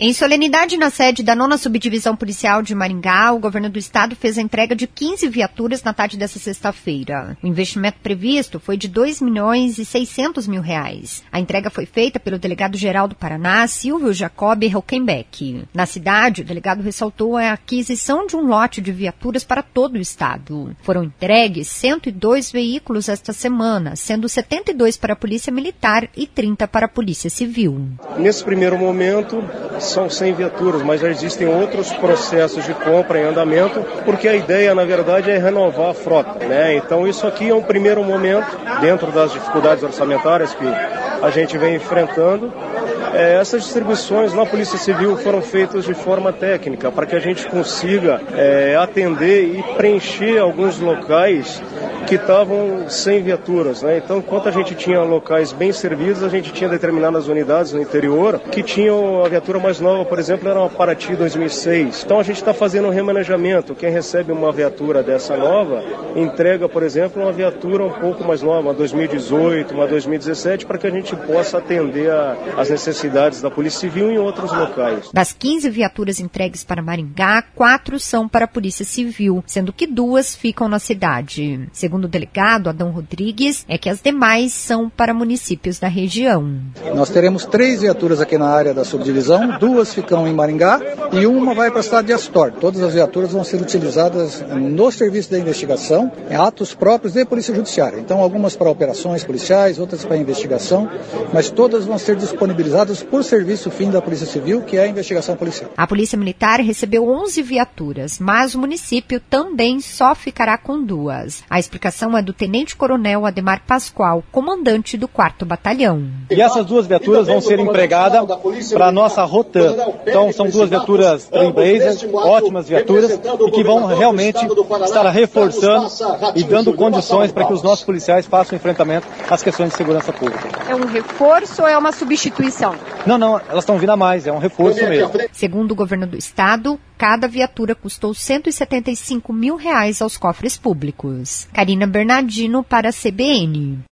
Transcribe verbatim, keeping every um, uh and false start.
Em solenidade na sede da nona Subdivisão Policial de Maringá, o governo do estado fez a entrega de quinze viaturas na tarde dessa sexta-feira. O investimento previsto foi de dois milhões e seiscentos mil reais. A entrega foi feita pelo delegado-geral do Paraná, Silvio Jacob Hockenbeck. Na cidade, o delegado ressaltou a aquisição de um lote de viaturas para todo o estado. Foram entregues cento e dois veículos esta semana, sendo setenta e dois para a Polícia Militar e trinta para a Polícia Civil. Nesse primeiro momento, são cem viaturas, mas já existem outros processos de compra em andamento, porque a ideia, na verdade, é renovar a frota, né? Então, isso aqui é um primeiro momento, dentro das dificuldades orçamentárias que a gente vem enfrentando. É, essas distribuições na Polícia Civil foram feitas de forma técnica, para que a gente consiga é, atender e preencher alguns locais que estavam sem viaturas, né? Então, enquanto a gente tinha locais bem servidos, a gente tinha determinadas unidades no interior que tinham a viatura mais nova, por exemplo, era uma Paraty dois mil e seis. Então, a gente está fazendo um remanejamento. Quem recebe uma viatura dessa nova, entrega, por exemplo, uma viatura um pouco mais nova, uma dois mil e dezoito, uma dois mil e dezessete, para que a gente possa atender a, as necessidades da Polícia Civil em outros locais. Das quinze viaturas entregues para Maringá, quatro são para a Polícia Civil, sendo que duas ficam na cidade. Segundo o delegado Adão Rodrigues, é que as demais são para municípios da região. Nós teremos três viaturas aqui na área da subdivisão, duas ficam em Maringá e uma vai para a cidade de Astorga. Todas as viaturas vão ser utilizadas no serviço da investigação, em atos próprios de Polícia Judiciária. Então, algumas para operações policiais, outras para investigação, mas todas vão ser disponibilizadas por serviço fim da Polícia Civil, que é a investigação policial. A Polícia Militar recebeu onze viaturas, mas o município também só ficará com duas. A explicação é do Tenente Coronel Ademar Pascoal, comandante do quarto Batalhão. E essas duas viaturas vão ser empregadas para a nossa Rotan. Então, são duas viaturas Trailblazer, ótimas viaturas, e que vão realmente estar reforçando e dando condições para que os nossos policiais façam enfrentamento às questões de segurança pública. É um reforço ou é uma substituição? Não, não, elas estão vindo a mais, é um reforço mesmo. Segundo o governo do estado, cada viatura custou cento e setenta e cinco mil reais aos cofres públicos. Karina Bernardino para a C B N.